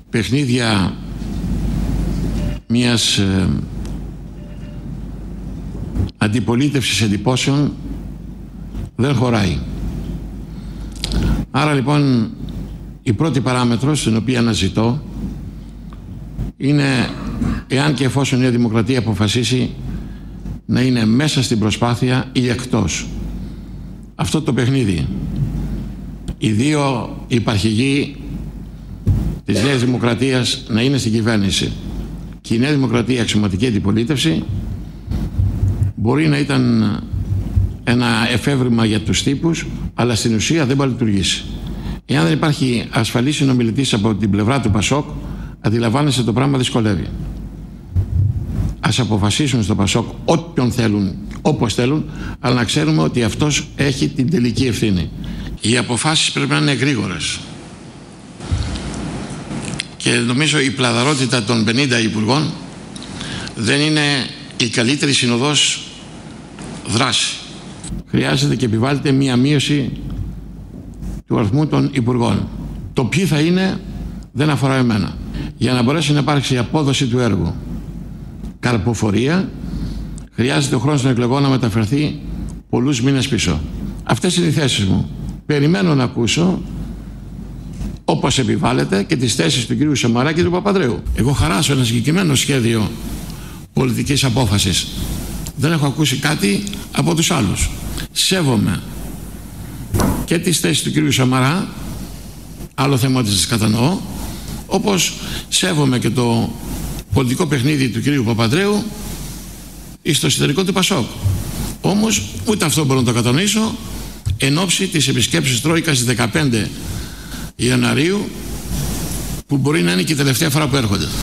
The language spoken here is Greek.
παιχνίδια μιας αντιπολίτευσης εντυπώσεων δεν χωράει. Άρα λοιπόν η πρώτη παράμετρος την οποία αναζητώ είναι εάν και εφόσον η Νέα Δημοκρατία αποφασίσει να είναι μέσα στην προσπάθεια ή εκτός. Αυτό το παιχνίδι, οι δύο υπαρχηγοί της Νέας Δημοκρατίας να είναι στην κυβέρνηση και η Νέα Δημοκρατία αξιωματική αντιπολίτευση, μπορεί να ήταν ένα εφεύρημα για τους τύπους, αλλά στην ουσία δεν μπορεί να λειτουργήσει. Εάν δεν υπάρχει ασφαλής συνομιλητής από την πλευρά του Πασόκ, αντιλαμβάνεστε το πράγμα δυσκολεύει. Ας αποφασίσουν στο Πασόκ όποιον θέλουν, όπως θέλουν, αλλά να ξέρουμε ότι αυτός έχει την τελική ευθύνη. Οι αποφάσεις πρέπει να είναι γρήγορες. Και νομίζω η πλαδαρότητα των 50 υπουργών δεν είναι η καλύτερη συνοδός δράση. Χρειάζεται και επιβάλλεται μία μείωση του αριθμού των υπουργών. Το ποιοι θα είναι δεν αφορά εμένα. Για να μπορέσει να υπάρξει η απόδοση του έργου, καρποφορία, χρειάζεται ο χρόνος των εκλογών να μεταφερθεί πολλούς μήνες πίσω. Αυτές είναι οι θέσεις μου. Περιμένω να ακούσω, όπως επιβάλλεται, και τις θέσεις του κ. Σαμαρά και του Παπανδρέου. Εγώ χαράσω ένα συγκεκριμένο σχέδιο πολιτικής απόφασης. Δεν έχω ακούσει κάτι από τους άλλους. Σέβομαι και τις θέσεις του κ. Σαμαρά, άλλο θέμα ότι τις κατανοώ, όπως σέβομαι και το πολιτικό παιχνίδι του κ. Παπανδρέου στο εσωτερικό του Πασόκ. Όμως ούτε αυτό μπορώ να το κατανοήσω εν ώψη της επισκέψης Τρόικας στις 15 Ιανουαρίου, που μπορεί να είναι και η τελευταία φορά που έρχονται.